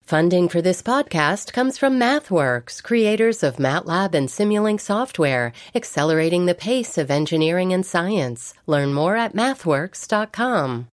Funding for this podcast comes from MathWorks, creators of MATLAB and Simulink software, accelerating the pace of engineering and science. Learn more at mathworks.com.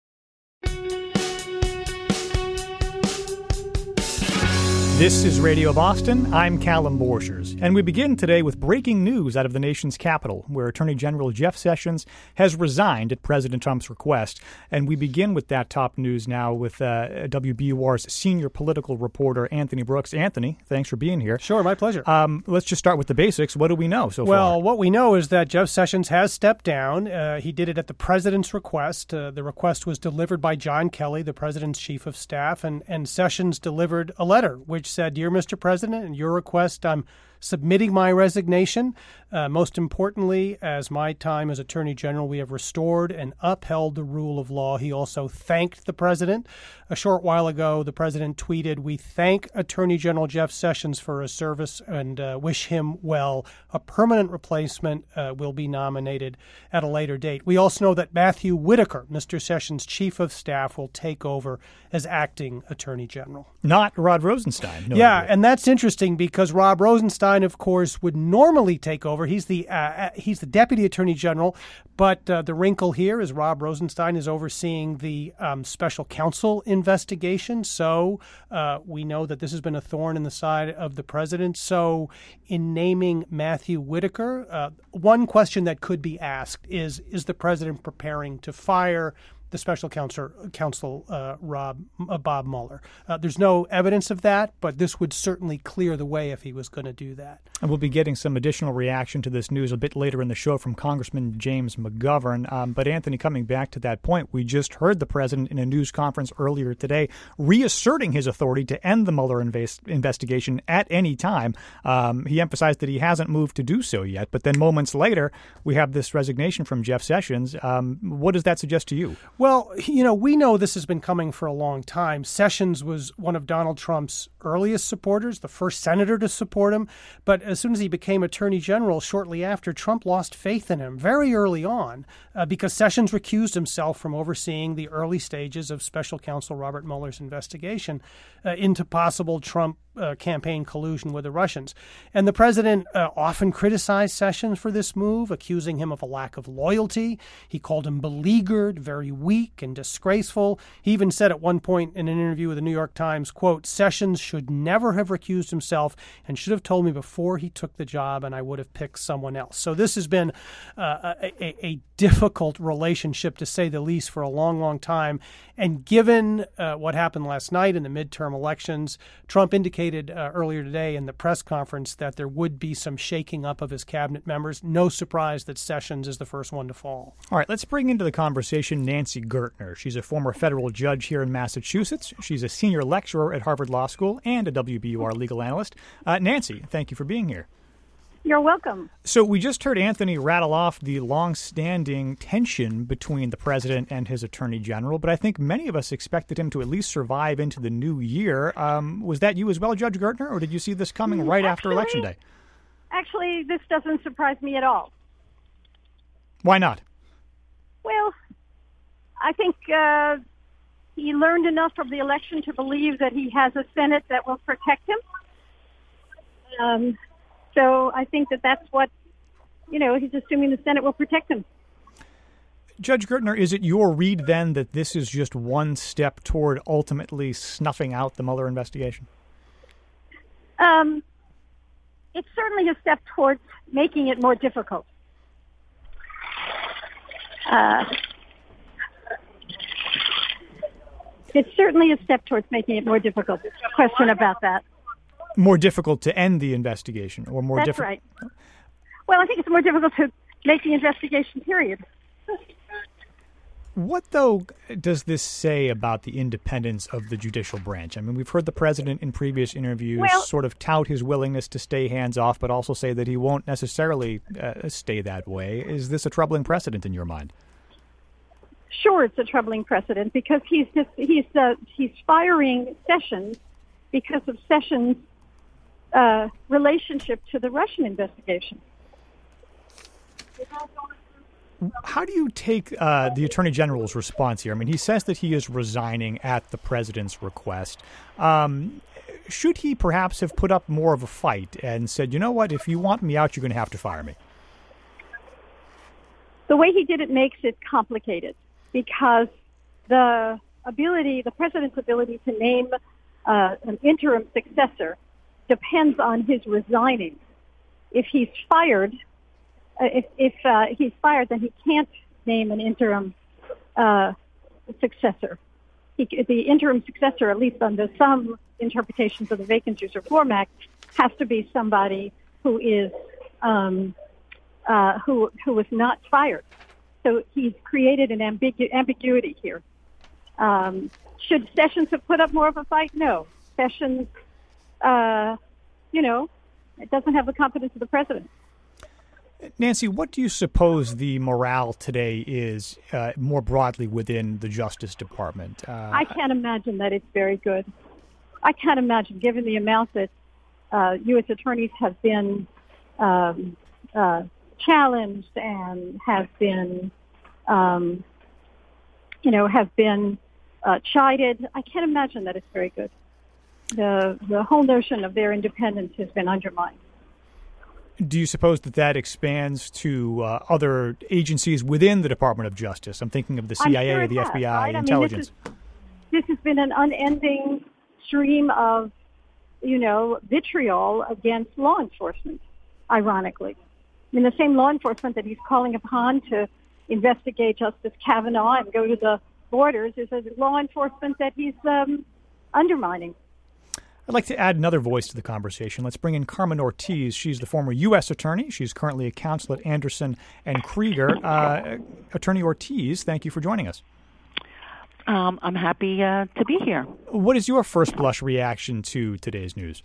This is Radio Boston. I'm Callum Borchers, and we begin today with breaking news out of the nation's capital, where Attorney General Jeff Sessions has resigned at President Trump's request. And we begin with that top news now with WBUR's senior political reporter, Anthony Brooks. Anthony, thanks for being here. Sure, my pleasure. Let's just start with the basics. What do we know so far? Well, what we know is that Jeff Sessions has stepped down. He did it at the president's request. The request was delivered by John Kelly, the president's chief of staff, and Sessions delivered a letter which said, "Dear Mr. President, in your request, I'm submitting my resignation. Most importantly, as my time as Attorney General, we have restored and upheld the rule of law." He also thanked the president. A short while ago, the president tweeted, "We thank Attorney General Jeff Sessions for his service and wish him well. A permanent replacement will be nominated at a later date." We also know that Matthew Whitaker, Mr. Sessions' chief of staff, will take over as acting Attorney General. Not Rod Rosenstein. No Yeah, idea. and that's interesting because Rob Rosenstein, of course, would normally take over. He's the deputy attorney general, but the wrinkle here is Rob Rosenstein is overseeing the special counsel investigation. So we know that this has been a thorn in the side of the president. So in naming Matthew Whitaker, one question that could be asked is the president preparing to fire the special counsel Bob Mueller? There's no evidence of that, but this would certainly clear the way if he was going to do that. And we'll be getting some additional reaction to this news a bit later in the show from Congressman James McGovern. But Anthony, coming back to that point, we just heard the president in a news conference earlier today reasserting his authority to end the Mueller investigation at any time. He emphasized that he hasn't moved to do so yet. But then moments later, we have this resignation from Jeff Sessions. What does that suggest to you? Well, we know this has been coming for a long time. Sessions was one of Donald Trump's earliest supporters, the first senator to support him. But as soon as he became attorney general, shortly after, Trump lost faith in him very early on because Sessions recused himself from overseeing the early stages of special counsel Robert Mueller's investigation into possible Trump campaign collusion with the Russians. And the president often criticized Sessions for this move, accusing him of a lack of loyalty. He called him beleaguered, very weak and disgraceful. He even said at one point in an interview with the New York Times, quote, "Sessions should never have recused himself and should have told me before he took the job and I would have picked someone else." So this has been a difficult relationship, to say the least, for a long, long time. And given what happened last night in the midterm elections, Trump indicated earlier today in the press conference that there would be some shaking up of his cabinet members. No surprise that Sessions is the first one to fall. All right, let's bring into the conversation Nancy Gertner. She's a former federal judge here in Massachusetts. She's a senior lecturer at Harvard Law School and a WBUR legal analyst. Nancy, thank you for being here. You're welcome. So we just heard Anthony rattle off the long-standing tension between the president and his attorney general, but I think many of us expected him to at least survive into the new year. Was that you as well, Judge Gertner, or did you see this coming right after Election Day? Actually, this doesn't surprise me at all. Why not? Well, I think he learned enough from the election to believe that he has a Senate that will protect him. So I think that's what, he's assuming the Senate will protect him. Judge Gertner, is it your read then that this is just one step toward ultimately snuffing out the Mueller investigation? It's certainly a step towards making it more difficult. It's certainly a step towards making it more difficult. There's no question about that. More difficult to end the investigation, or more difficult? That's right. Well, I think it's more difficult to make the investigation, period. What, though, does this say about the independence of the judicial branch? I mean, we've heard the president in previous interviews sort of tout his willingness to stay hands-off, but also say that he won't necessarily stay that way. Is this a troubling precedent in your mind? Sure, it's a troubling precedent because he's firing Sessions because of Sessions' relationship to the Russian investigation. How do you take the Attorney General's response here? I mean, he says that he is resigning at the president's request. Should he perhaps have put up more of a fight and said, you know what, if you want me out, you're going to have to fire me? The way he did it makes it complicated because the president's ability to name an interim successor depends on his resigning. If he's fired, if he's fired, then he can't name an interim successor. The interim successor, at least under some interpretations of the Vacancies Reform Act, has to be somebody who is who was not fired. So he's created an ambiguity here. Should Sessions have put up more of a fight? No. Sessions, it doesn't have the confidence of the president. Nancy, what do you suppose the morale today is more broadly within the Justice Department? I can't imagine that it's very good. I can't imagine, given the amount that U.S. attorneys have been challenged and have been, chided. I can't imagine that it's very good. The whole notion of their independence has been undermined. Do you suppose that expands to other agencies within the Department of Justice? I'm thinking of the CIA, sure the has, FBI, right? intelligence. This has been an unending stream of, vitriol against law enforcement, ironically. I mean, the same law enforcement that he's calling upon to investigate Justice Kavanaugh and go to the borders is a law enforcement that he's undermining. I'd like to add another voice to the conversation. Let's bring in Carmen Ortiz. She's the former U.S. attorney. She's currently a counsel at Anderson and Krieger. Attorney Ortiz, thank you for joining us. I'm happy to be here. What is your first blush reaction to today's news?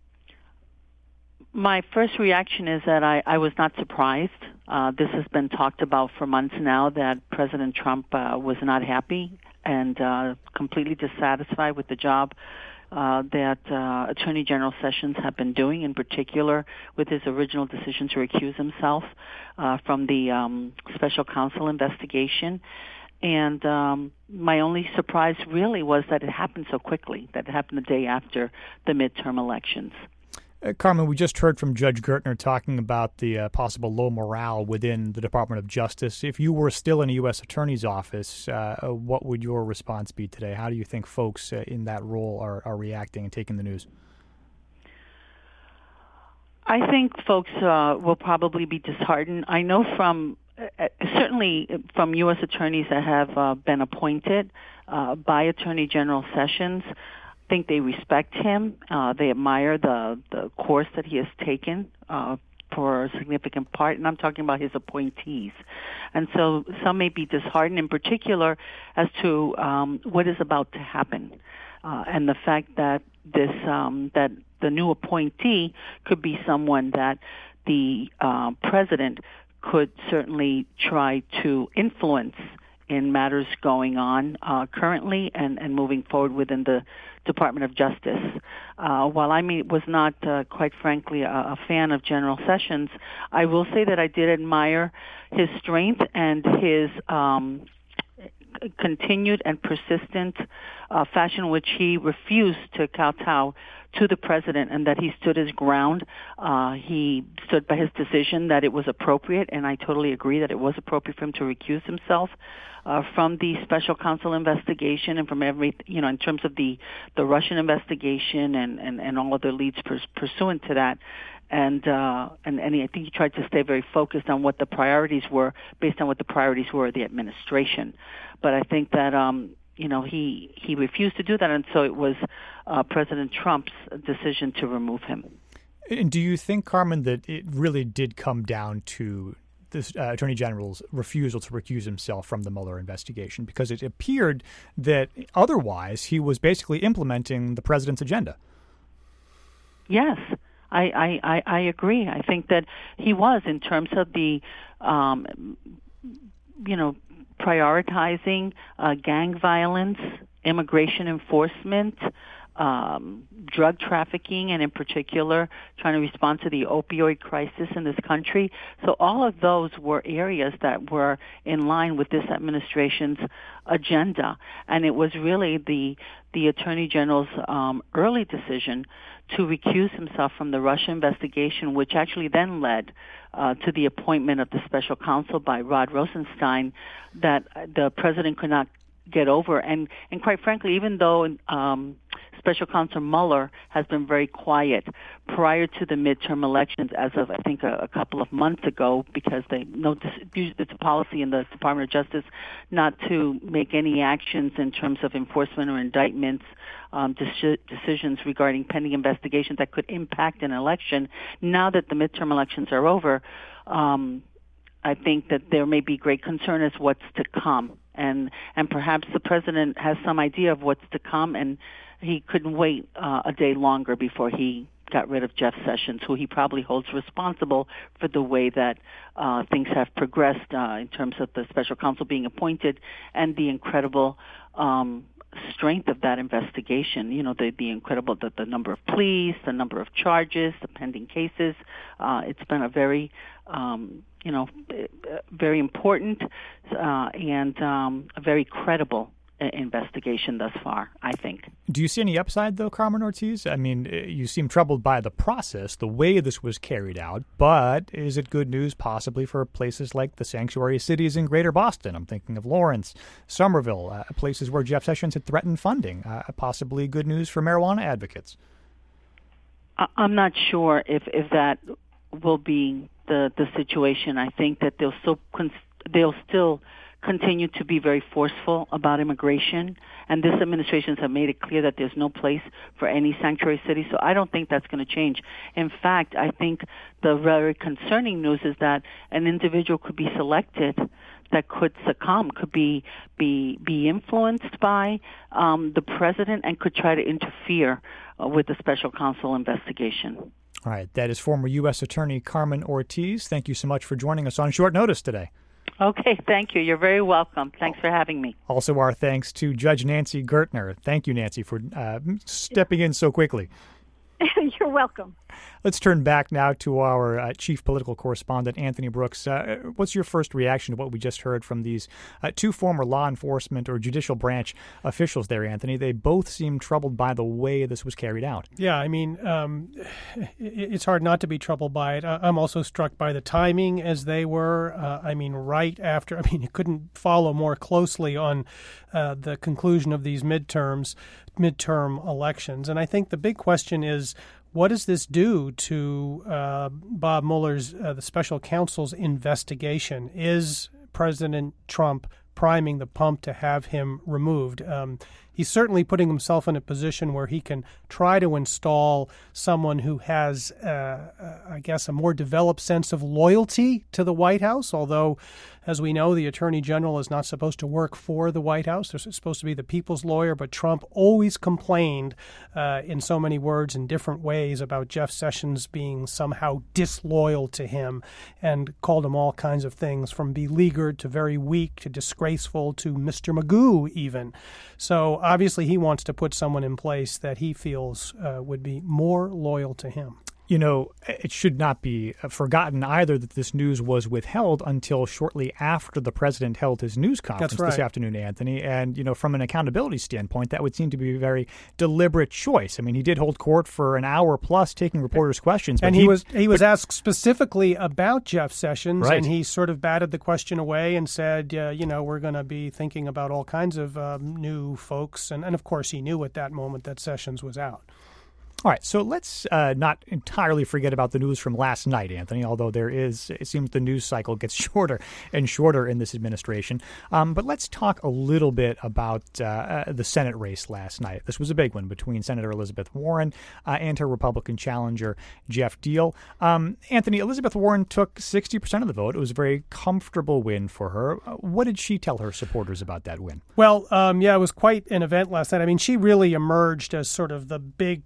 My first reaction is that I was not surprised. This has been talked about for months now, that President Trump was not happy and completely dissatisfied with the job that Attorney General Sessions have been doing, in particular with his original decision to recuse himself from the special counsel investigation. And my only surprise really was that it happened so quickly, that it happened the day after the midterm elections. Carmen, we just heard from Judge Gertner talking about the possible low morale within the Department of Justice. If you were still in a U.S. Attorney's office, what would your response be today? How do you think folks in that role are reacting and taking the news? I think folks will probably be disheartened. I know certainly from U.S. attorneys that have been appointed by Attorney General Sessions, I think they respect him. They admire the course that he has taken for a significant part, and I'm talking about his appointees. And so some may be disheartened in particular as to what is about to happen, and the fact that that the new appointee could be someone that the president could certainly try to influence in matters going on currently and moving forward within the Department of Justice. While I was not, quite frankly, a fan of General Sessions, I will say that I did admire his strength and his continued and persistent fashion in which he refused to kowtow to the president, and that he stood his ground. He stood by his decision that it was appropriate, and I totally agree that it was appropriate for him to recuse himself from the special counsel investigation and from in terms of the Russian investigation and all of the leads pursuant to that. And I think he tried to stay very focused on what the priorities were, based on what the priorities were of the administration. But I think that he refused to do that, and so it was President Trump's decision to remove him. And do you think, Carmen, that it really did come down to this Attorney General's refusal to recuse himself from the Mueller investigation? Because it appeared that otherwise he was basically implementing the president's agenda. Yes, I agree. I think that he was, in terms of the, prioritizing gang violence, immigration enforcement, drug trafficking, and in particular trying to respond to the opioid crisis in this country. So all of those were areas that were in line with this administration's agenda. And it was really the Attorney General's early decision to recuse himself from the Russia investigation, which actually then led to the appointment of the special counsel by Rod Rosenstein that the president could not get over. And quite frankly, even though Special Counsel Mueller has been very quiet prior to the midterm elections as of, I think, a couple of months ago, because it's a policy in the Department of Justice not to make any actions in terms of enforcement or indictments, decisions regarding pending investigations that could impact an election. Now that the midterm elections are over, I think that there may be great concern as what's to come. And perhaps the president has some idea of what's to come, and he couldn't wait a day longer before he got rid of Jeff Sessions, who he probably holds responsible for the way that things have progressed in terms of the special counsel being appointed and the incredible strength of that investigation. You know, the incredible, the number of pleas, the number of charges, the pending cases. It's been a very very important and a very credible investigation thus far, I think. Do you see any upside, though, Carmen Ortiz? I mean, you seem troubled by the process, the way this was carried out, but is it good news possibly for places like the sanctuary cities in Greater Boston? I'm thinking of Lawrence, Somerville, places where Jeff Sessions had threatened funding. Possibly good news for marijuana advocates. I'm not sure if that will be the situation. I think that they'll still continue to be very forceful about immigration, and this administration has made it clear that there's no place for any sanctuary city, so I don't think that's going to change. In fact, I think the very concerning news is that an individual could be selected that could succumb, could be influenced by the president and could try to interfere with the special counsel investigation. All right. That is former U.S. Attorney Carmen Ortiz. Thank you so much for joining us on short notice today. Okay, thank you. You're very welcome. Thanks for having me. Also, our thanks to Judge Nancy Gertner. Thank you, Nancy, for stepping in so quickly. You're welcome. Let's turn back now to our chief political correspondent, Anthony Brooks. What's your first reaction to what we just heard from these two former law enforcement or judicial branch officials there, Anthony? They both seem troubled by the way this was carried out. Yeah, I mean, it's hard not to be troubled by it. I'm also struck by the timing as they were. Right after, you couldn't follow more closely on the conclusion of these midterm elections. And I think the big question is, what does this do to Bob Mueller's, the special counsel's investigation? Is President Trump priming the pump to have him removed? He's certainly putting himself in a position where he can try to install someone who has, a more developed sense of loyalty to the White House, although, as we know, the Attorney General is not supposed to work for the White House. They're supposed to be the people's lawyer, but Trump always complained in so many words in different ways about Jeff Sessions being somehow disloyal to him and called him all kinds of things, from beleaguered to very weak to disgraceful to Mr. Magoo even. So obviously he wants to put someone in place that he feels would be more loyal to him. You know, it should not be forgotten either that this news was withheld until shortly after the president held his news conference this afternoon, Anthony. And, from an accountability standpoint, that would seem to be a very deliberate choice. I mean, he did hold court for an hour plus taking reporters' questions. But and he was asked specifically about Jeff Sessions, and he sort of batted the question away and said, we're going to be thinking about all kinds of new folks. And, of course, he knew at that moment that Sessions was out. All right, so let's not entirely forget about the news from last night, Anthony, although it seems the news cycle gets shorter and shorter in this administration. But let's talk a little bit about the Senate race last night. This was a big one between Senator Elizabeth Warren and her Republican challenger, Jeff Deal. Anthony, Elizabeth Warren took 60% of the vote. It was a very comfortable win for her. What did she tell her supporters about that win? Well, it was quite an event last night. I mean, she really emerged as sort of the big star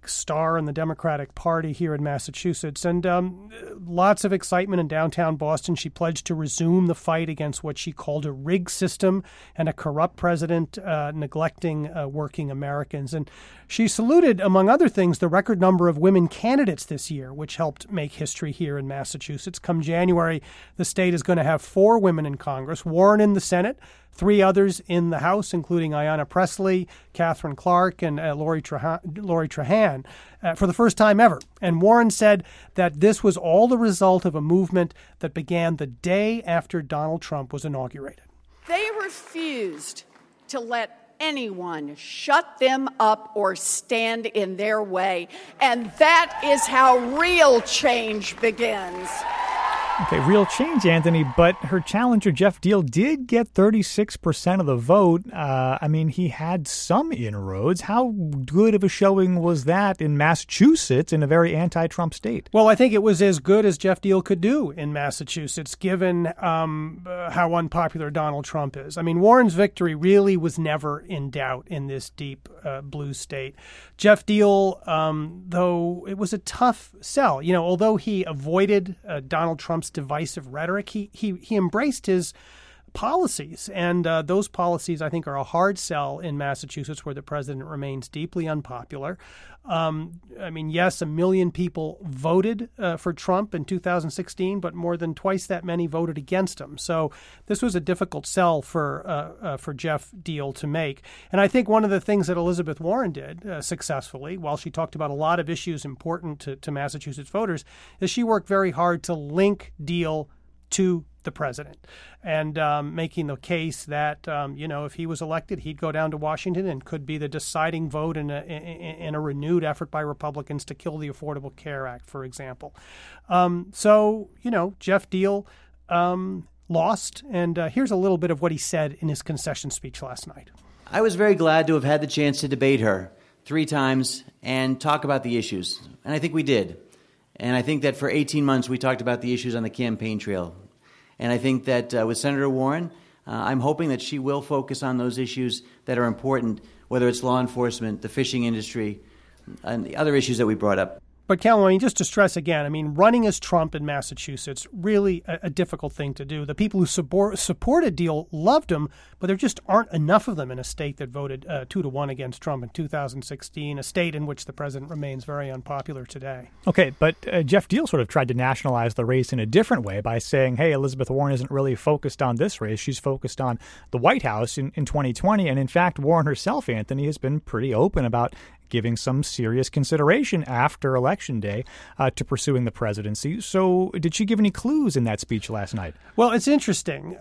star in the Democratic Party here in Massachusetts. And lots of excitement in downtown Boston. She pledged to resume the fight against what she called a rigged system and a corrupt president neglecting working Americans. And she saluted, among other things, the record number of women candidates this year, which helped make history here in Massachusetts. Come January, the state is going to have 4 women in Congress, Warren in the Senate, 3 others in the House, including Ayanna Pressley, Catherine Clark, and Lori Trahan, for the first time ever. And Warren said that this was all the result of a movement that began the day after Donald Trump was inaugurated. They refused to let anyone shut them up or stand in their way. And that is how real change begins. Okay, real change, Anthony, but her challenger, Jeff Deal, did get 36% of the vote. He had some inroads. How good of a showing was that in Massachusetts, in a very anti-Trump state? Well, I think it was as good as Jeff Deal could do in Massachusetts, given how unpopular Donald Trump is. I mean, Warren's victory really was never in doubt in this deep blue state. Jeff Deal, though it was a tough sell, although he avoided Donald Trump's divisive rhetoric, he embraced his policies. And those policies, I think, are a hard sell in Massachusetts, where the president remains deeply unpopular. Yes, 1 million people voted for Trump in 2016, but more than twice that many voted against him. So this was a difficult sell for Jeff Deal to make. And I think one of the things that Elizabeth Warren did successfully, while she talked about a lot of issues important to Massachusetts voters, is she worked very hard to link Deal to the president, and making the case that, if he was elected, he'd go down to Washington and could be the deciding vote in a renewed effort by Republicans to kill the Affordable Care Act, for example. Jeff Deal lost, and here's a little bit of what he said in his concession speech last night. I was very glad to have had the chance to debate her 3 times and talk about the issues, and I think we did. And I think that for 18 months we talked about the issues on the campaign trail. And I think that with Senator Warren, I'm hoping that she will focus on those issues that are important, whether it's law enforcement, the fishing industry, and the other issues that we brought up. But, Callum, just to stress again, running as Trump in Massachusetts, really a difficult thing to do. The people who supported Deal loved him, but there just aren't enough of them in a state that voted 2-1 against Trump in 2016, a state in which the president remains very unpopular today. Okay, but Jeff Deal sort of tried to nationalize the race in a different way by saying, hey, Elizabeth Warren isn't really focused on this race. She's focused on the White House in 2020. And in fact, Warren herself, Anthony, has been pretty open about giving some serious consideration after Election Day to pursuing the presidency. So did she give any clues in that speech last night? Well, it's interesting.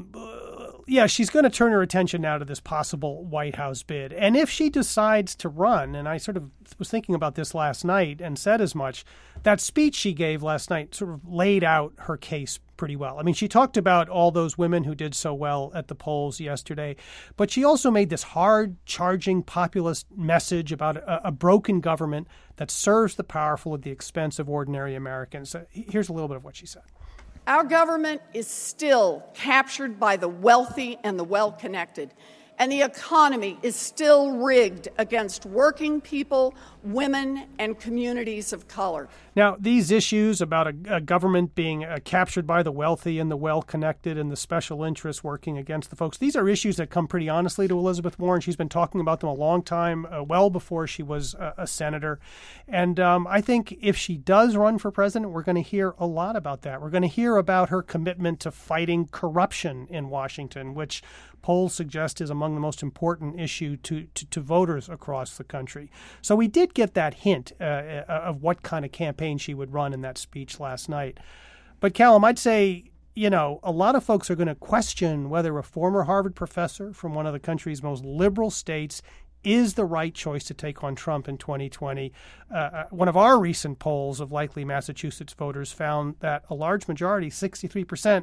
She's going to turn her attention now to this possible White House bid. And if she decides to run, and I sort of was thinking about this last night and said as much, that speech she gave last night sort of laid out her case pretty well. I mean, she talked about all those women who did so well at the polls yesterday, but she also made this hard-charging populist message about a broken government that serves the powerful at the expense of ordinary Americans. Here's a little bit of what she said. Our government is still captured by the wealthy and the well-connected, and the economy is still rigged against working people, women, and communities of color. Now, these issues about a government being captured by the wealthy and the well-connected and the special interests working against the folks, these are issues that come pretty honestly to Elizabeth Warren. She's been talking about them a long time, well before she was a senator. And I think if she does run for president, we're going to hear a lot about that. We're going to hear about her commitment to fighting corruption in Washington, which polls suggest is among the most important issue to voters across the country. So we did get that hint of what kind of campaign she would run in that speech last night. But Callum, I'd say, a lot of folks are going to question whether a former Harvard professor from one of the country's most liberal states is the right choice to take on Trump in 2020. One of our recent polls of likely Massachusetts voters found that a large majority, 63%,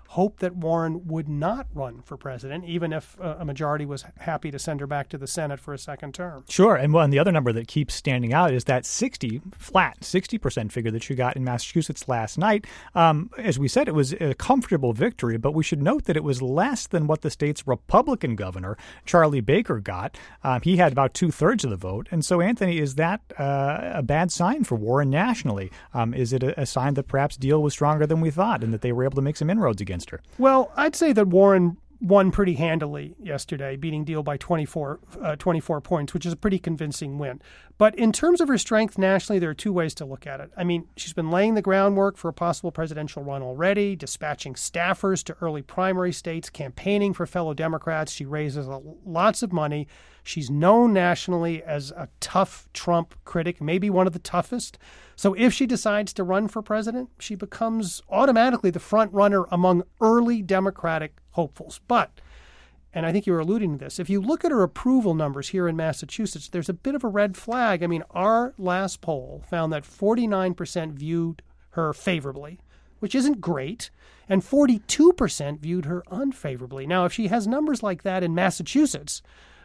hoped that Warren would not run for president, even if a majority was happy to send her back to the Senate for a second term. Sure. And the other number that keeps standing out is that 60% figure that she got in Massachusetts last night. As we said, it was a comfortable victory, but we should note that it was less than what the state's Republican governor, Charlie Baker, got. He had about 2/3 of the vote. And so, Anthony, is that a bad sign for Warren nationally? Is it a sign that perhaps Deal was stronger than we thought and that they were able to make some inroads against her? Well, I'd say that Warren won pretty handily yesterday, beating Deal by 24 points, which is a pretty convincing win. But in terms of her strength nationally, there are two ways to look at it. I mean, she's been laying the groundwork for a possible presidential run already, dispatching staffers to early primary states, campaigning for fellow Democrats. She raises lots of money. She's known nationally as a tough Trump critic, maybe one of the toughest. So if she decides to run for president, she becomes automatically the front runner among early Democratic hopefuls. But, and I think you were alluding to this, if you look at her approval numbers here in Massachusetts, there's a bit of a red flag. I mean, our last poll found that 49% viewed her favorably, which isn't great, and 42% viewed her unfavorably. Now, if she has numbers like that in Massachusetts,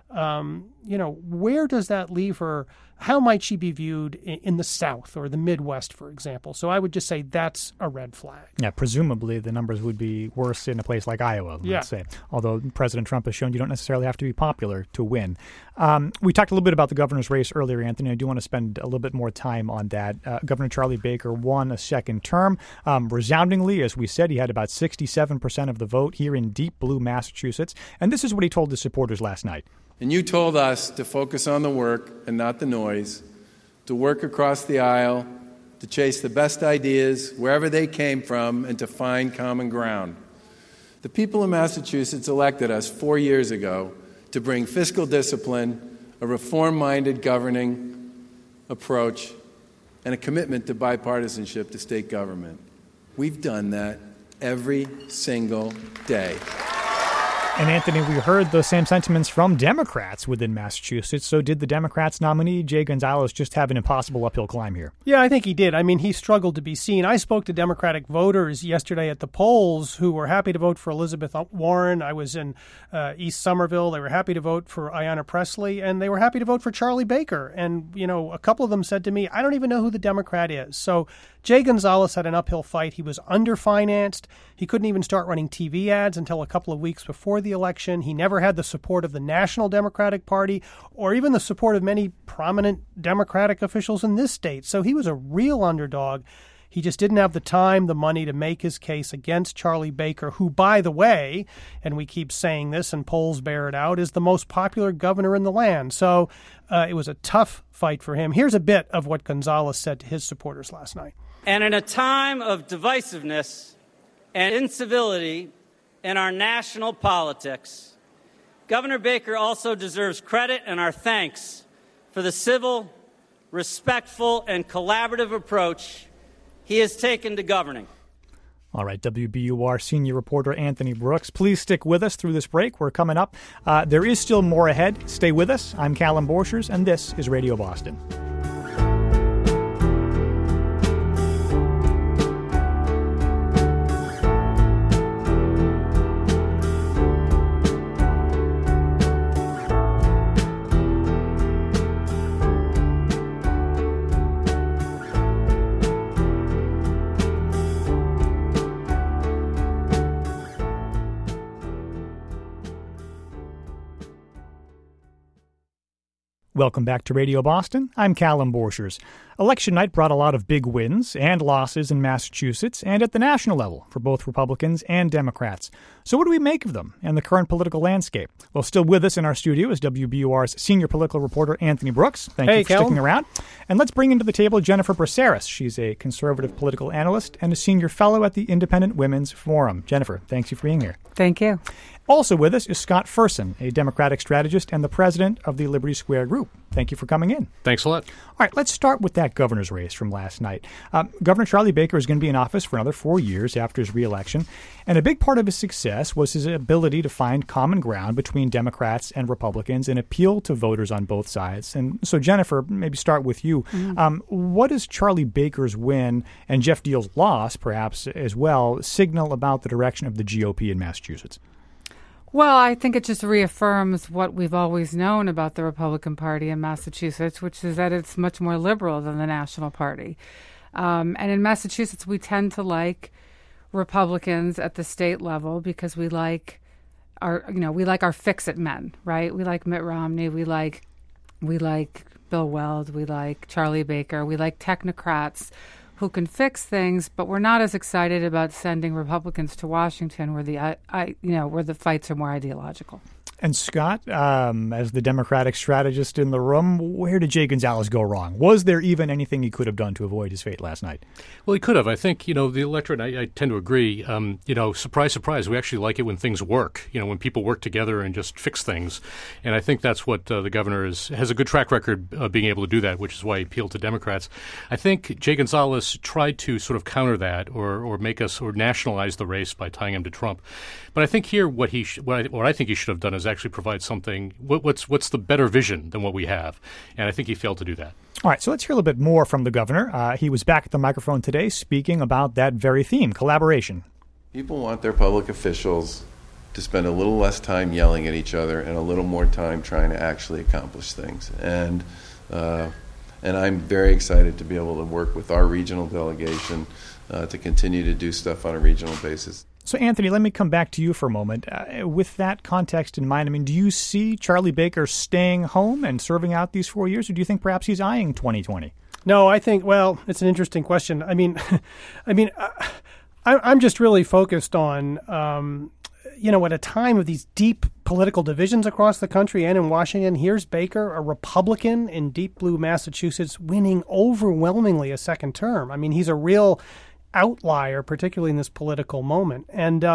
where does that leave her? How might she be viewed in the South or the Midwest, for example? So I would just say that's a red flag. Yeah, presumably the numbers would be worse in a place like Iowa, let's say. Although President Trump has shown you don't necessarily have to be popular to win. We talked a little bit about the governor's race earlier, Anthony. I do want to spend a little bit more time on that. Governor Charlie Baker won a second term. Resoundingly, as we said, he had about 67% of the vote here in deep blue Massachusetts. And this is what he told his supporters last night. And you told us to focus on the work and not the noise, to work across the aisle, to chase the best ideas wherever they came from, and to find common ground. The people of Massachusetts elected us 4 years ago to bring fiscal discipline, a reform-minded governing approach, and a commitment to bipartisanship to state government. We've done that every single day. And, Anthony, we heard those same sentiments from Democrats within Massachusetts. So did the Democrats' nominee, Jay Gonzalez, just have an impossible uphill climb here? Yeah, I think he did. I mean, he struggled to be seen. I spoke to Democratic voters yesterday at the polls who were happy to vote for Elizabeth Warren. I was in East Somerville. They were happy to vote for Ayanna Pressley, and they were happy to vote for Charlie Baker. And, a couple of them said to me, I don't even know who the Democrat is. So Jay Gonzalez had an uphill fight. He was underfinanced. He couldn't even start running TV ads until a couple of weeks before the election. He never had the support of the National Democratic Party or even the support of many prominent Democratic officials in this state. So he was a real underdog. He just didn't have the time, the money to make his case against Charlie Baker, who, by the way, and we keep saying this and polls bear it out, is the most popular governor in the land. So it was a tough fight for him. Here's a bit of what Gonzalez said to his supporters last night. And in a time of divisiveness and incivility in our national politics, Governor Baker also deserves credit and our thanks for the civil, respectful, and collaborative approach he has taken to governing. All right, WBUR senior reporter Anthony Brooks, please stick with us through this break. We're coming up. There is still more ahead. Stay with us. I'm Callum Borchers, and this is Radio Boston. Welcome back to Radio Boston. I'm Callum Borchers. Election night brought a lot of big wins and losses in Massachusetts and at the national level for both Republicans and Democrats. So what do we make of them and the current political landscape? Well, still with us in our studio is WBUR's senior political reporter Anthony Brooks. Thank you for sticking around. And let's bring into the table Jennifer Braceras. She's a conservative political analyst and a senior fellow at the Independent Women's Forum. Jennifer, thanks you for being here. Thank you. Also with us is Scott Fersen, a Democratic strategist and the president of the Liberty Square Group. thank you for coming in. Thanks a lot. All right, let's start with that governor's race from last night. Governor Charlie Baker is going to be in office for another 4 years after his reelection, and a big part of his success was his ability to find common ground between Democrats and Republicans and appeal to voters on both sides. And so, Jennifer, maybe start with you. What does Charlie Baker's win and Jeff Deal's loss, perhaps as well, signal about the direction of the GOP in Massachusetts? Well, I think it just reaffirms what we've always known about the Republican Party in Massachusetts, which is that it's much more liberal than the National Party. And in Massachusetts, we tend to like Republicans at the state level because we like our fix-it men, right? We like Mitt Romney, we like Bill Weld, we like Charlie Baker, we like technocrats who can fix things, but we're not as excited about sending Republicans to Washington where the fights are more ideological. And Scott, as the Democratic strategist in the room, where did Jay Gonzalez go wrong? Was there even anything he could have done to avoid his fate last night? Well, he could have. I think, the electorate, I tend to agree, surprise, surprise, we actually like it when things work, when people work together and just fix things. And I think that's what the governor has a good track record of being able to do that, which is why he appealed to Democrats. I think Jay Gonzalez tried to sort of counter that or make us or nationalize the race by tying him to Trump. But I think here what I think he should have done is actually provide something. What's the better vision than what we have? And I think he failed to do that. All right, so let's hear a little bit more from the governor. He was back at the microphone today speaking about that very theme, collaboration. People want their public officials to spend a little less time yelling at each other and a little more time trying to actually accomplish things. And I'm very excited to be able to work with our regional delegation to continue to do stuff on a regional basis. So, Anthony, let me come back to you for a moment. With that context in mind, do you see Charlie Baker staying home and serving out these 4 years, or do you think perhaps he's eyeing 2020? No, I think, it's an interesting question. I'm just really focused on, at a time of these deep political divisions across the country and in Washington, here's Baker, a Republican in deep blue Massachusetts, winning overwhelmingly a second term. He's a real outlier, particularly in this political moment. And,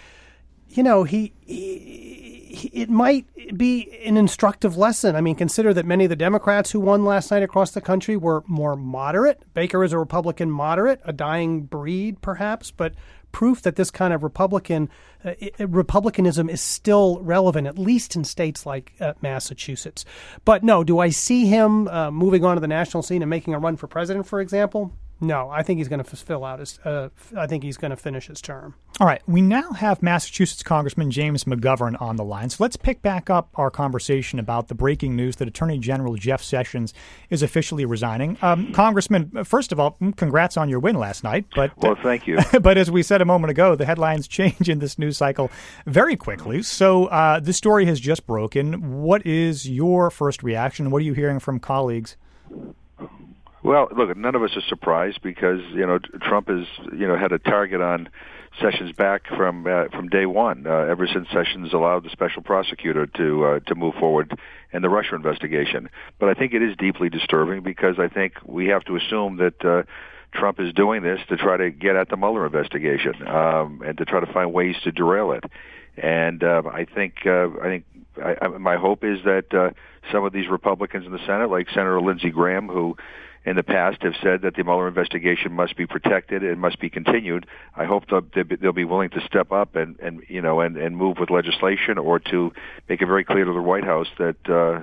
it might be an instructive lesson. Consider that many of the Democrats who won last night across the country were more moderate. Baker is a Republican moderate, a dying breed, perhaps, but proof that this kind of republicanism is still relevant, at least in states like Massachusetts. But no, do I see him moving on to the national scene and making a run for president, for example? No, I think he's going to finish his term. All right. We now have Massachusetts Congressman James McGovern on the line. So let's pick back up our conversation about the breaking news that Attorney General Jeff Sessions is officially resigning. Congressman, first of all, congrats on your win last night. Well, thank you. But as we said a moment ago, the headlines change in this news cycle very quickly. So this story has just broken. What is your first reaction? What are you hearing from colleagues? Well, look, none of us are surprised because, Trump has, had a target on Sessions back from day one, ever since Sessions allowed the special prosecutor to move forward in the Russia investigation. But I think it is deeply disturbing because I think we have to assume that Trump is doing this to try to get at the Mueller investigation and to try to find ways to derail it. And I think my hope is that some of these Republicans in the Senate, like Senator Lindsey Graham, who in the past have said that the Mueller investigation must be protected and must be continued. I hope they'll be willing to step up and move with legislation or to make it very clear to the White House that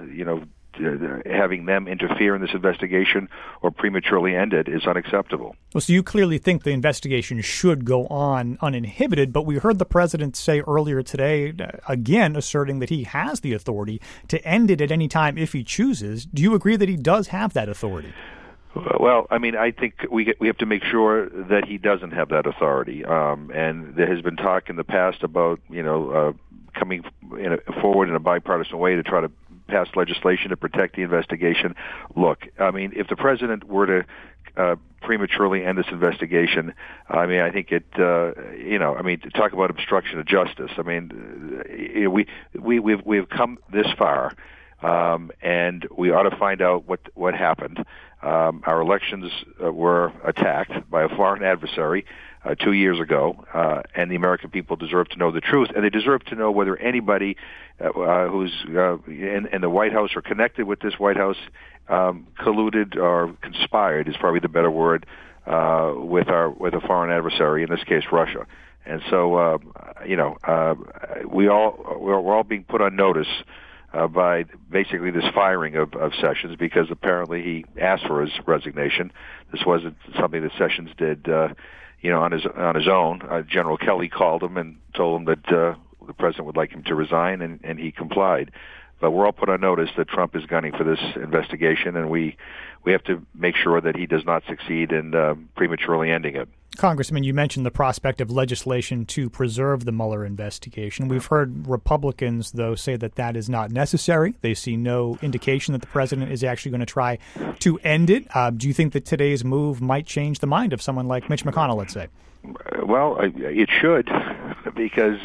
having them interfere in this investigation or prematurely end it is unacceptable. Well, so you clearly think the investigation should go on uninhibited, but we heard the president say earlier today, again, asserting that he has the authority to end it at any time if he chooses. Do you agree that he does have that authority? Well, I think we have to make sure that he doesn't have that authority. And there has been talk in the past about, coming forward in a bipartisan way to try to pass legislation to protect the investigation. Look, if the president were to prematurely end this investigation, I think it, to talk about obstruction of justice. We've come this far. And we ought to find out what happened. Our elections were attacked by a foreign adversary 2 years ago, and the American people deserve to know the truth, and they deserve to know whether anybody who's in the White House or connected with this White House colluded or conspired, is probably the better word, with a foreign adversary, in this case Russia. And so, we're all being put on notice by basically this firing of Sessions, because apparently he asked for his resignation. This wasn't something that Sessions did, on his own. General Kelly called him and told him that the president would like him to resign, and he complied. But we're all put on notice that Trump is gunning for this investigation, and we have to make sure that he does not succeed in prematurely ending it. Congressman, you mentioned the prospect of legislation to preserve the Mueller investigation. We've heard Republicans, though, say that that is not necessary. They see no indication that the president is actually going to try to end it. Do you think that today's move might change the mind of someone like Mitch McConnell, let's say? Well, it should, because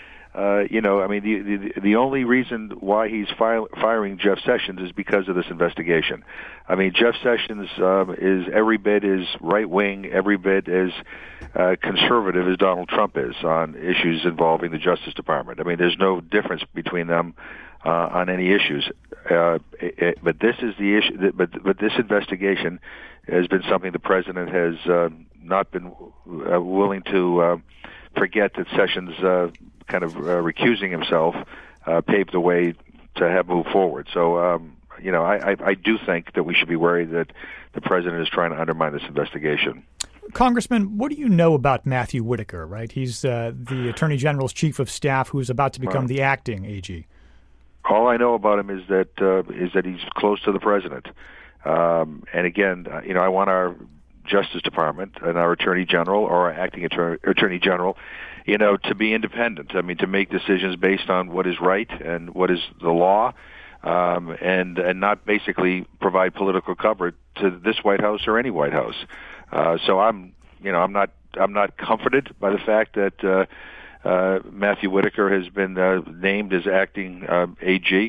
the only reason why he's firing Jeff Sessions is because of this investigation. I mean, Jeff Sessions is every bit as right-wing, every bit as conservative as Donald Trump is on issues involving the Justice Department. I mean, there's no difference between them on any issues. But this is the issue. But this investigation has been something the president has not been willing to forget that Sessions kind of recusing himself paved the way to have moved forward. So, I do think that we should be worried that the president is trying to undermine this investigation. Congressman, what do you know about Matthew Whitaker, right? He's the Attorney General's chief of staff who's about to become the acting AG. All I know about him is that he's close to the president. And again, I want our Justice Department and our Attorney General or our acting Attorney General, to be independent. I mean, to make decisions based on what is right and what is the law, and not basically provide political cover to this White House or any White House. So I'm not comforted by the fact that Matthew Whitaker has been named as acting AG.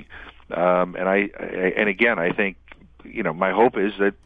And again, I think my hope is that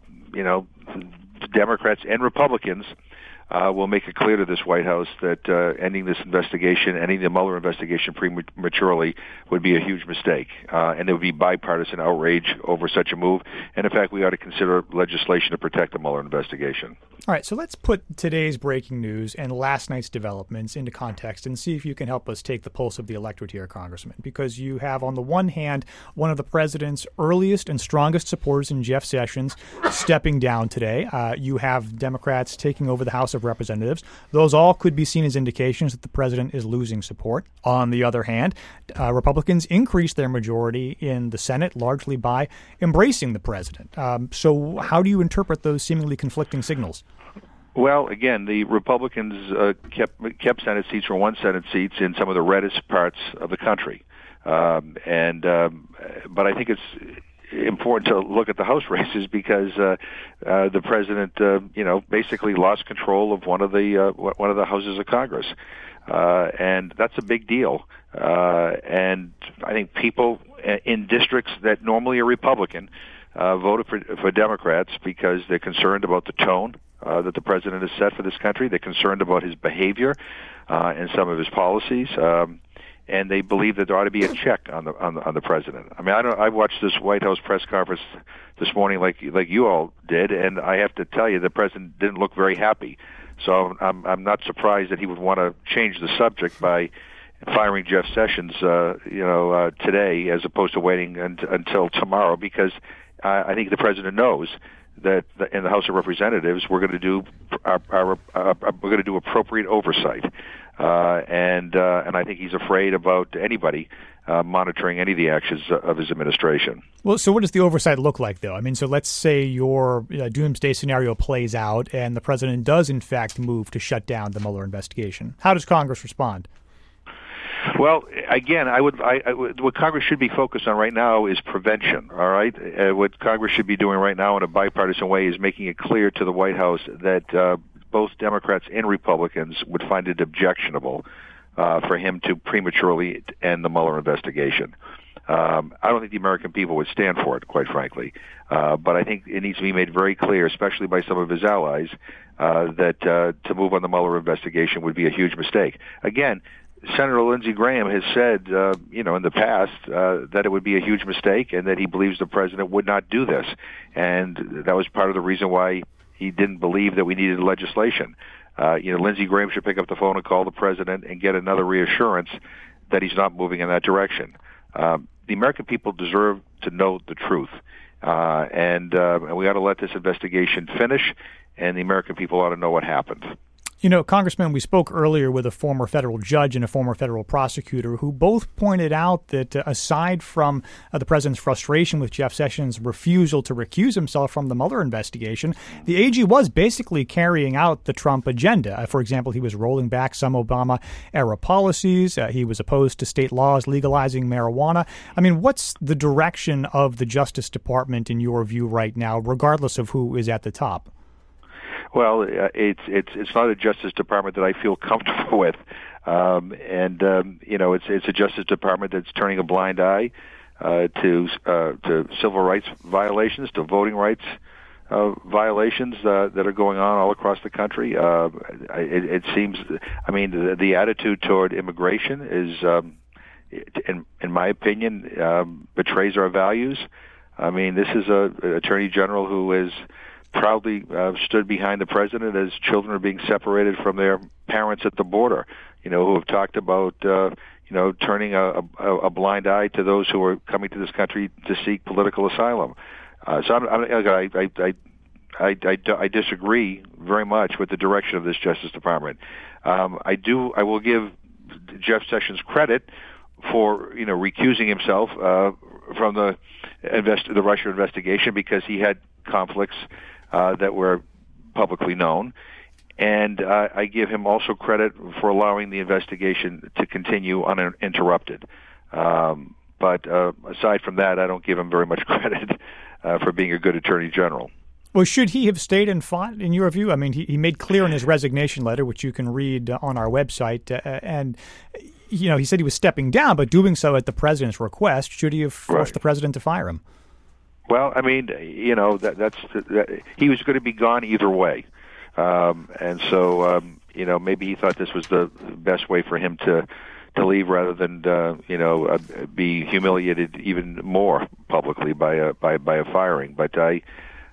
Democrats and Republicans will make it clear to this White House that ending this investigation, ending the Mueller investigation prematurely would be a huge mistake. And there would be bipartisan outrage over such a move. And in fact, we ought to consider legislation to protect the Mueller investigation. All right, so let's put today's breaking news and last night's developments into context and see if you can help us take the pulse of the electorate here, Congressman, because you have, on the one hand, one of the president's earliest and strongest supporters in Jeff Sessions stepping down today. You have Democrats taking over the House of Representatives. Those all could be seen as indications that the president is losing support. On the other hand, Republicans increased their majority in the Senate largely by embracing the president. So how do you interpret those seemingly conflicting signals? Well, again, the Republicans kept Senate seats or won Senate seats in some of the reddest parts of the country, but I think it's important to look at the House races because the president, basically lost control of one of the houses of Congress, and that's a big deal. And I think people in districts that normally are Republican voted for Democrats because they're concerned about the tone that the president has set for this country. They're concerned about his behavior and some of his policies, and they believe that there ought to be a check on the president. I mean, I watched this White House press conference this morning, like you all did, and I have to tell you, the president didn't look very happy. So I'm not surprised that he would want to change the subject by firing Jeff Sessions, today, as opposed to waiting until tomorrow, because I think the president knows that in the House of Representatives we're going to do appropriate oversight, and I think he's afraid about anybody monitoring any of the actions of his administration. Well, so what does the oversight look like, though? I mean, so let's say your doomsday scenario plays out and the president does in fact move to shut down the Mueller investigation. How does Congress respond? Well, again, what Congress should be focused on right now is prevention, all right? What Congress should be doing right now in a bipartisan way is making it clear to the White House that both Democrats and Republicans would find it objectionable for him to prematurely end the Mueller investigation. I don't think the American people would stand for it, quite frankly. But I think it needs to be made very clear, especially by some of his allies, that to move on the Mueller investigation would be a huge mistake. Again, Senator Lindsey Graham has said, in the past, that it would be a huge mistake and that he believes the president would not do this. And that was part of the reason why he didn't believe that we needed legislation. Lindsey Graham should pick up the phone and call the president and get another reassurance that he's not moving in that direction. The American people deserve to know the truth. And we ought to let this investigation finish, and the American people ought to know what happened. Congressman, we spoke earlier with a former federal judge and a former federal prosecutor who both pointed out that aside from the president's frustration with Jeff Sessions' refusal to recuse himself from the Mueller investigation, the AG was basically carrying out the Trump agenda. For example, he was rolling back some Obama-era policies. He was opposed to state laws legalizing marijuana. I mean, what's the direction of the Justice Department in your view right now, regardless of who is at the top? Well, it's not a Justice Department that I feel comfortable with, it's a Justice Department that's turning a blind eye to civil rights violations, to voting rights violations that are going on all across the country. It seems, the attitude toward immigration is, in my opinion, betrays our values. This is an Attorney General who is proudly stood behind the president as children are being separated from their parents at the border, who have talked about, turning a blind eye to those who are coming to this country to seek political asylum. I disagree very much with the direction of this Justice Department. I will give Jeff Sessions credit for, recusing himself from the Russia investigation because he had conflicts that were publicly known. And I give him also credit for allowing the investigation to continue uninterrupted. But aside from that, I don't give him very much credit for being a good Attorney General. Well, should he have stayed and fought, in your view? He made clear in his resignation letter, which you can read on our website, and he said he was stepping down, but doing so at the president's request. Should he have forced the president to fire him? Well, he was going to be gone either way. And so, maybe he thought this was the best way for him to leave rather than, be humiliated even more publicly by a firing. But I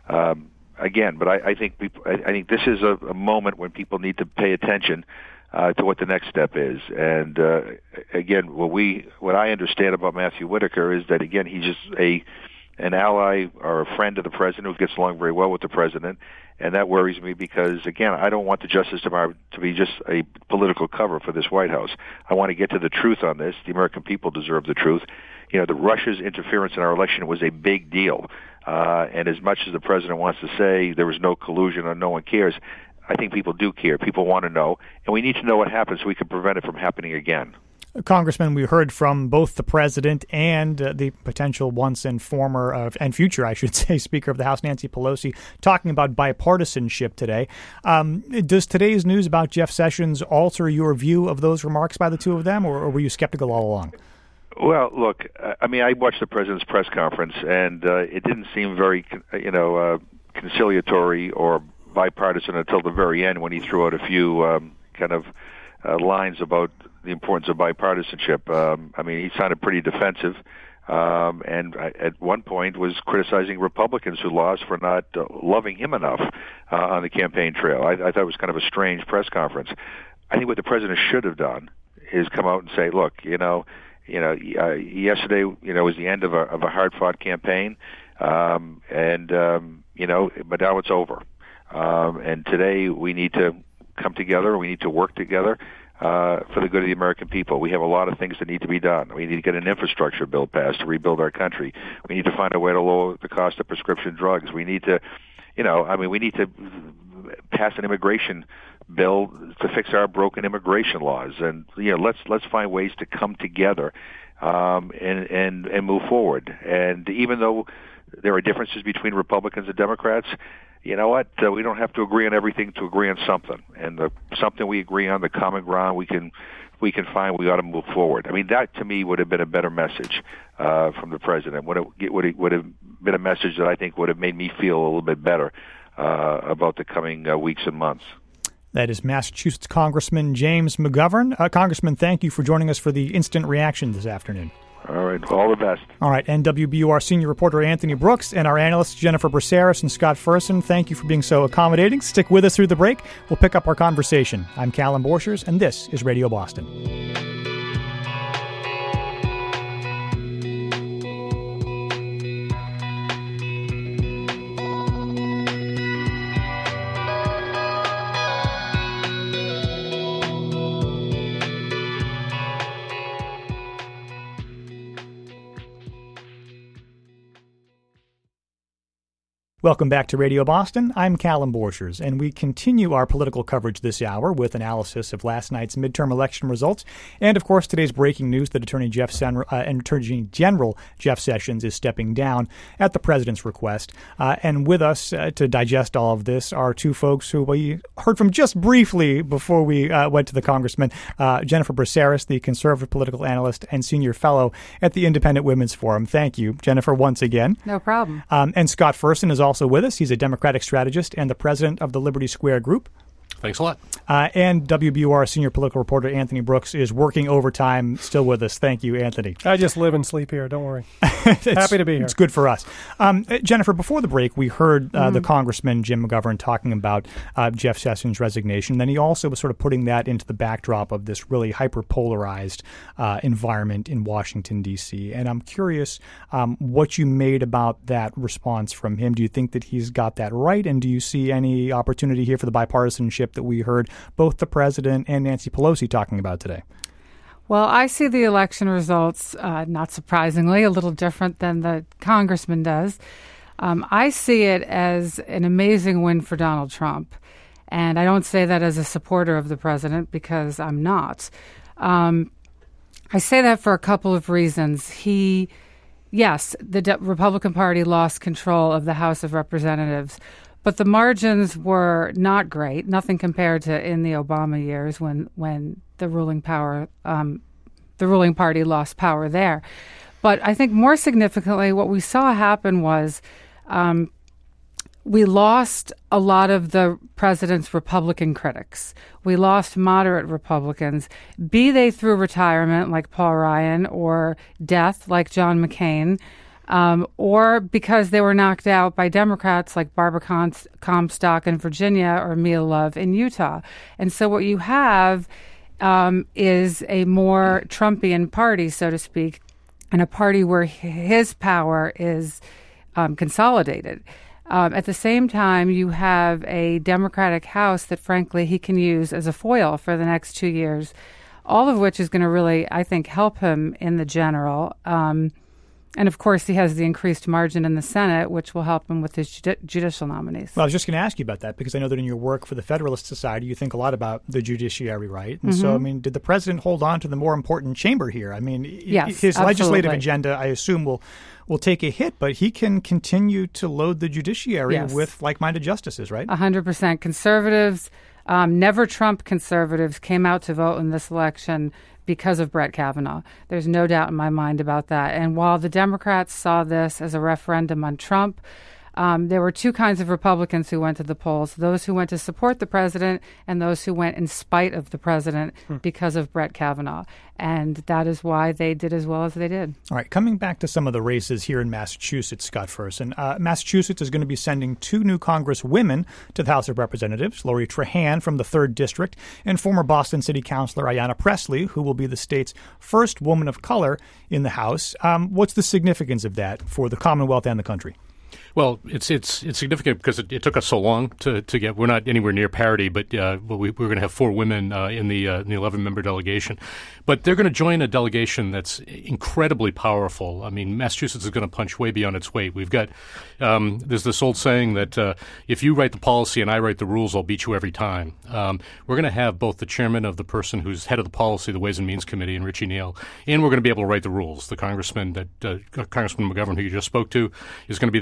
think this is a moment when people need to pay attention to what the next step is. And again, what I understand about Matthew Whitaker is that, again, he's just an ally or a friend of the president who gets along very well with the president, and that worries me because, again, I don't want the Justice Department to be just a political cover for this White House. I want to get to the truth on this. The American people deserve the truth. The Russia's interference in our election was a big deal, and as much as the president wants to say there was no collusion or no one cares, I think people do care. People want to know, and we need to know what happened so we can prevent it from happening again. Congressman, we heard from both the president and the potential once and former and future, I should say, Speaker of the House, Nancy Pelosi, talking about bipartisanship today. Does today's news about Jeff Sessions alter your view of those remarks by the two of them, or were you skeptical all along? Well, look, I watched the president's press conference, and it didn't seem very, conciliatory or bipartisan until the very end when he threw out a few lines about the importance of bipartisanship. He sounded pretty defensive, and at one point was criticizing Republicans who lost for not loving him enough on the campaign trail. I thought it was kind of a strange press conference. I think what the president should have done is come out and say, look, yesterday, was the end of a hard-fought campaign, but now it's over. And today we need to come together. We need to work together for the good of the American people. We have a lot of things that need to be done. We need to get an infrastructure bill passed to rebuild our country. We need to find a way to lower the cost of prescription drugs. We need to, we need to pass an immigration bill to fix our broken immigration laws. And let's find ways to come together and move forward. And even though there are differences between Republicans and Democrats, you know what? We don't have to agree on everything to agree on something. And the something we agree on, the common ground, we can we can find, we ought to move forward. I mean, that to me would have been a better message from the president. Would have been a message that I think would have made me feel a little bit better about the coming weeks and months. That is Massachusetts Congressman James McGovern. Congressman, thank you for joining us for the Instant Reaction this afternoon. All right. All the best. All right. And WBUR senior reporter Anthony Brooks and our analysts Jennifer Braceras and Scott Ferson, thank you for being so accommodating. Stick with us through the break. We'll pick up our conversation. I'm Callum Borchers, and this is Radio Boston. Welcome back to Radio Boston. I'm Callum Borchers, and we continue our political coverage this hour with analysis of last night's midterm election results and, of course, today's breaking news that Attorney General Jeff Sessions is stepping down at the president's request. And with us to digest all of this are two folks who we heard from just briefly before we went to the congressman, Jennifer Braceras, the conservative political analyst and senior fellow at the Independent Women's Forum. Thank you, Jennifer, once again. No problem. And Scott Ferson is also with us. He's a Democratic strategist and the president of the Liberty Square Group. Thanks a lot. And WBUR senior political reporter Anthony Brooks is working overtime, still with us. Thank you, Anthony. I just live and sleep here. Don't worry. Happy to be here. It's good for us. Jennifer, before the break, we heard the Congressman Jim McGovern talking about Jeff Sessions' resignation. Then he also was sort of putting that into the backdrop of this really hyper-polarized environment in Washington, D.C. And I'm curious what you made about that response from him. Do you think that he's got that right? And do you see any opportunity here for the bipartisanship that we heard both the president and Nancy Pelosi talking about today? Well, I see the election results, not surprisingly, a little different than the congressman does. I see it as an amazing win for Donald Trump. And I don't say that as a supporter of the president because I'm not. I say that for a couple of reasons. Yes, the Republican Party lost control of the House of Representatives, but the margins were not great, nothing compared to in the Obama years when the ruling party lost power there. But I think more significantly, what we saw happen was we lost a lot of the president's Republican critics. We lost moderate Republicans, be they through retirement like Paul Ryan or death like John McCain, or because they were knocked out by Democrats like Barbara Comstock in Virginia or Mia Love in Utah. And so what you have is a more Trumpian party, so to speak, and a party where his power is consolidated. At the same time, you have a Democratic House that, frankly, he can use as a foil for the next 2 years, all of which is going to really, I think, help him in the general. And, of course, he has the increased margin in the Senate, which will help him with his judicial nominees. Well, I was just going to ask you about that because I know that in your work for the Federalist Society, you think a lot about the judiciary, right? And so, I mean, did the president hold on to the more important chamber here? I mean, yes, his absolutely. Legislative agenda, I assume, will take a hit, but he can continue to load the judiciary with like-minded justices, right? 100%. Conservatives, never Trump conservatives, came out to vote in this election because of Brett Kavanaugh. There's no doubt in my mind about that. And while the Democrats saw this as a referendum on Trump, there were two kinds of Republicans who went to the polls, those who went to support the president and those who went in spite of the president because of Brett Kavanaugh. And that is why they did as well as they did. All right, coming back to some of the races here in Massachusetts, Scott Ferson. Massachusetts is going to be sending two new Congresswomen to the House of Representatives, Lori Trahan from the 3rd District and former Boston City Councilor Ayanna Pressley, who will be the state's first woman of color in the House. What's the significance of that for the Commonwealth and the country? Well, it's significant because it took us so long to get. We're not anywhere near parity, but we're going to have 4 women in the 11-member delegation. But they're going to join a delegation that's incredibly powerful. I mean, Massachusetts is going to punch way beyond its weight. We've got there's this old saying that if you write the policy and I write the rules, I'll beat you every time. We're going to have both the chairman of the person who's head of the policy, the Ways and Means Committee, and Richie Neal, and we're going to be able to write the rules. The Congressman Congressman McGovern, who you just spoke to, is going to be the head of the Rules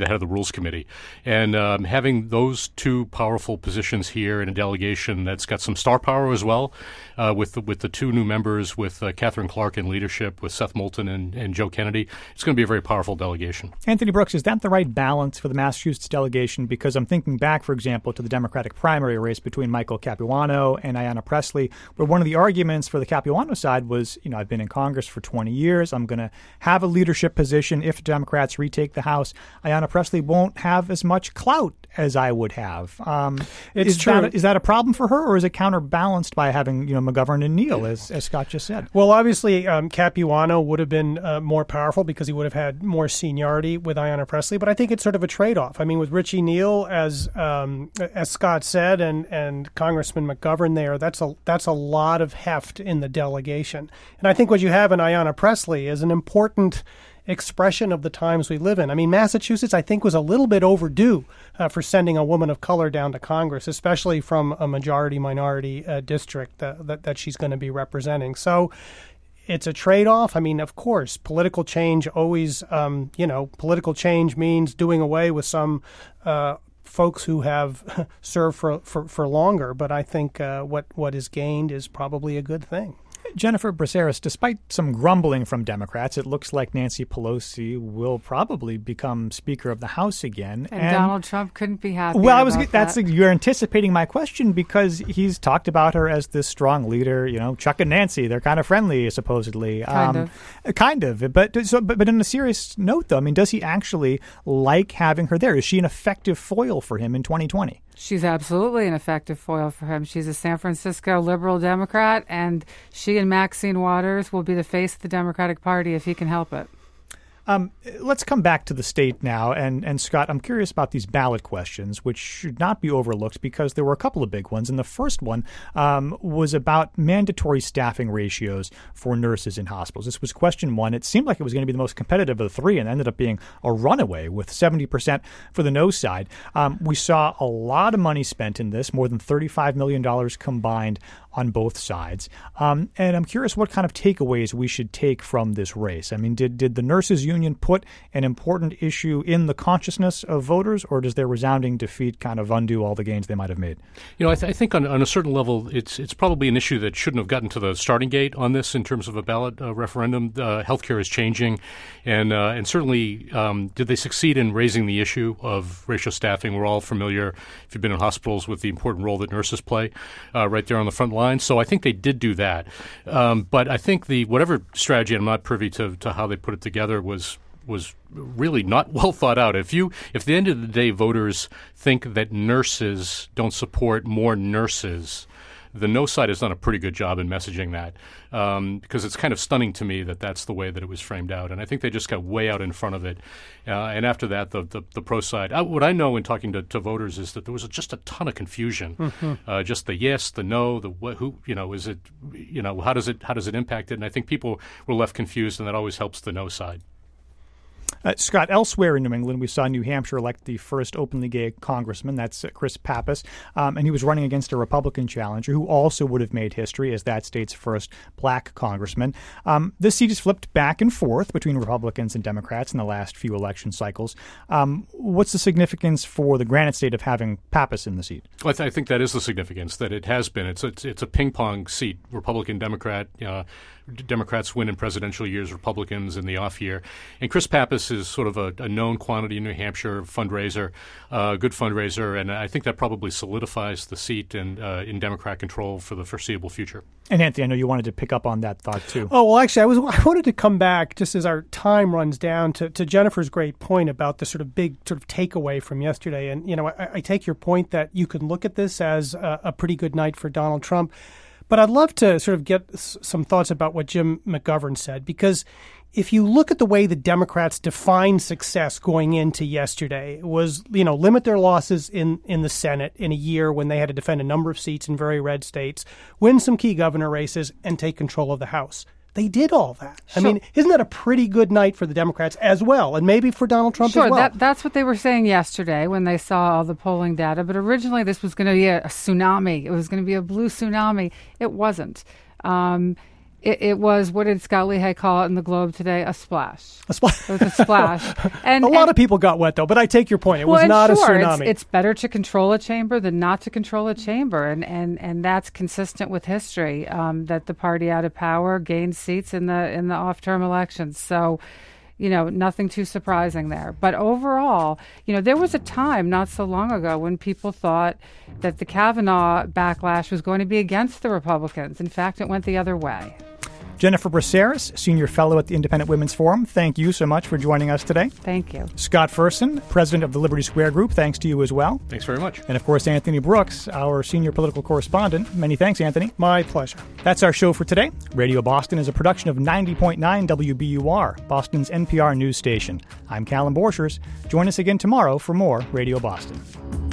Rules Committee. And having those two powerful positions here in a delegation that's got some star power as well, with the two new members, with Catherine Clark in leadership, with Seth Moulton and Joe Kennedy, it's going to be a very powerful delegation. Anthony Brooks, is that the right balance for the Massachusetts delegation? Because I'm thinking back, for example, to the Democratic primary race between Michael Capuano and Ayanna Pressley, where one of the arguments for the Capuano side was, I've been in Congress for 20 years. I'm going to have a leadership position if Democrats retake the House. Ayanna Pressley won't have as much clout as I would have. Is that a problem for her, or is it counterbalanced by having McGovern and Neal, as Scott just said? Well, obviously, Capuano would have been more powerful because he would have had more seniority with Ayanna Pressley. But I think it's sort of a trade-off. I mean, with Richie Neal, as Scott said, and Congressman McGovern there, that's a lot of heft in the delegation. And I think what you have in Ayanna Pressley is an important expression of the times we live in. I mean, Massachusetts, I think, was a little bit overdue for sending a woman of color down to Congress, especially from a majority-minority district that she's going to be representing. So it's a trade-off. I mean, of course, political change always, political change means doing away with some folks who have served for longer. But I think what is gained is probably a good thing. Jennifer Braceras, despite some grumbling from Democrats, it looks like Nancy Pelosi will probably become Speaker of the House again. And Donald Trump couldn't be happier. Well, you're anticipating my question because he's talked about her as this strong leader. Chuck and Nancy, they're kind of friendly, supposedly. Kind of. But on a serious note, though, I mean, does he actually like having her there? Is she an effective foil for him in 2020? She's absolutely an effective foil for him. She's a San Francisco liberal Democrat, and she and Maxine Waters will be the face of the Democratic Party if he can help it. Let's come back to the state now. And Scott, I'm curious about these ballot questions, which should not be overlooked because there were a couple of big ones. And the first one was about mandatory staffing ratios for nurses in hospitals. This was question one. It seemed like it was going to be the most competitive of the three and ended up being a runaway with 70% for the no side. We saw a lot of money spent in this, more than $35 million combined on both sides. And I'm curious what kind of takeaways we should take from this race. I mean, did the nurses union put an important issue in the consciousness of voters, or does their resounding defeat kind of undo all the gains they might have made? I think on a certain level, it's probably an issue that shouldn't have gotten to the starting gate on this in terms of a ballot referendum. Healthcare is changing, and certainly did they succeed in raising the issue of ratio staffing? We're all familiar, if you've been in hospitals, with the important role that nurses play right there on the front line. So I think they did do that. But I think whatever strategy, I'm not privy to how they put it together, was really not well thought out. If at the end of the day voters think that nurses don't support more nurses, the no side has done a pretty good job in messaging that, because it's kind of stunning to me that that's the way that it was framed out. And I think they just got way out in front of it. And after that, the pro side, what I know in talking to voters is that there was just a ton of confusion. Mm-hmm. Just the yes, the no, the who, is it, how does it impact it? And I think people were left confused, and that always helps the no side. Scott, elsewhere in New England, we saw New Hampshire elect the first openly gay congressman. That's Chris Pappas. And he was running against a Republican challenger who also would have made history as that state's first black congressman. This seat has flipped back and forth between Republicans and Democrats in the last few election cycles. What's the significance for the Granite State of having Pappas in the seat? Well, I think that is the significance, that it has been. It's a ping-pong seat, Republican-Democrat. Democrats win in presidential years, Republicans in the off year. And Chris Pappas is sort of a known quantity in New Hampshire, fundraiser, good fundraiser, and I think that probably solidifies the seat in Democrat control for the foreseeable future. And Anthony, I know you wanted to pick up on that thought too. Oh, well, actually, I wanted to come back just as our time runs down to Jennifer's great point about the sort of big sort of takeaway from yesterday. And, I take your point that you can look at this as a pretty good night for Donald Trump. But I'd love to sort of get some thoughts about what Jim McGovern said, because if you look at the way the Democrats defined success going into yesterday, it was, limit their losses in the Senate in a year when they had to defend a number of seats in very red states, win some key governor races, and take control of the House. They did all that. Sure. I mean, isn't that a pretty good night for the Democrats as well, and maybe for Donald Trump as well? Sure, that's what they were saying yesterday when they saw all the polling data. But originally this was going to be a tsunami. It was going to be a blue tsunami. It wasn't. It was, what did Scott Lehigh call it in the Globe today? A splash. A splash. It was a splash. And a lot of people got wet, though, but I take your point. It was not a tsunami. It's better to control a chamber than not to control a chamber, and that's consistent with history, that the party out of power gained seats in the off-term elections. So, nothing too surprising there. But overall, there was a time not so long ago when people thought that the Kavanaugh backlash was going to be against the Republicans. In fact, it went the other way. Jennifer Braceras, Senior Fellow at the Independent Women's Forum, thank you so much for joining us today. Thank you. Scott Fersen, President of the Liberty Square Group, thanks to you as well. Thanks very much. And, of course, Anthony Brooks, our Senior Political Correspondent. Many thanks, Anthony. My pleasure. That's our show for today. Radio Boston is a production of 90.9 WBUR, Boston's NPR news station. I'm Callum Borchers. Join us again tomorrow for more Radio Boston.